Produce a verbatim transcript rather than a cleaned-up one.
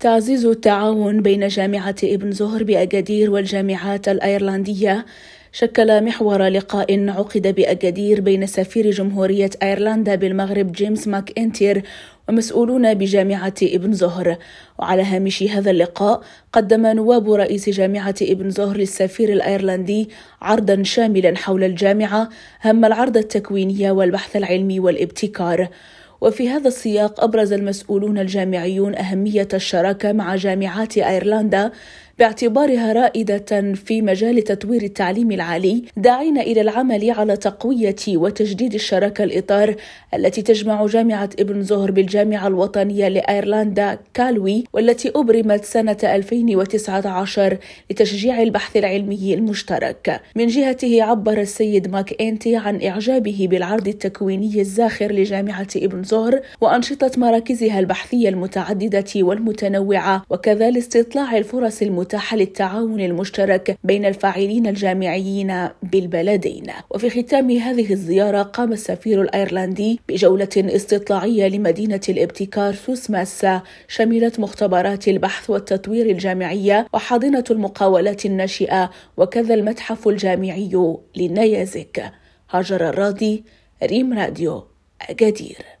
تعزيز التعاون بين جامعة ابن زهر بأكادير والجامعات الأيرلندية شكل محور لقاء عقد بأكادير بين سفير جمهورية أيرلندا بالمغرب جيمس ماك إنتير ومسؤولون بجامعة ابن زهر. وعلى هامش هذا اللقاء قدم نواب رئيس جامعة ابن زهر للسفير الأيرلندي عرضا شاملا حول الجامعة هم العرض التكويني والبحث العلمي والابتكار. وفي هذا السياق أبرز المسؤولون الجامعيون أهمية الشراكة مع جامعات أيرلندا باعتبارها رائدة في مجال تطوير التعليم العالي، داعين إلى العمل على تقوية وتجديد الشراكة الإطار التي تجمع جامعة ابن زهر بالجامعة الوطنية لأيرلندا كالوي، والتي أبرمت سنة ألفين وتسعة عشر لتشجيع البحث العلمي المشترك. من جهته عبر السيد ماك إنتي عن إعجابه بالعرض التكويني الزاخر لجامعة ابن زهر وأنشطة مراكزها البحثية المتعددة والمتنوعة، وكذا لاستطلاع الفرص المتاحة للتعاون المشترك بين الفاعلين الجامعيين بالبلدين. وفي ختام هذه الزيارة قام السفير الأيرلندي بجولة استطلاعية لمدينة الابتكار سوسماسا شملت مختبرات البحث والتطوير الجامعية وحاضنة المقاولات الناشئة وكذا المتحف الجامعي للنيازك. هاجر الراضي، ريم راديو، أكادير.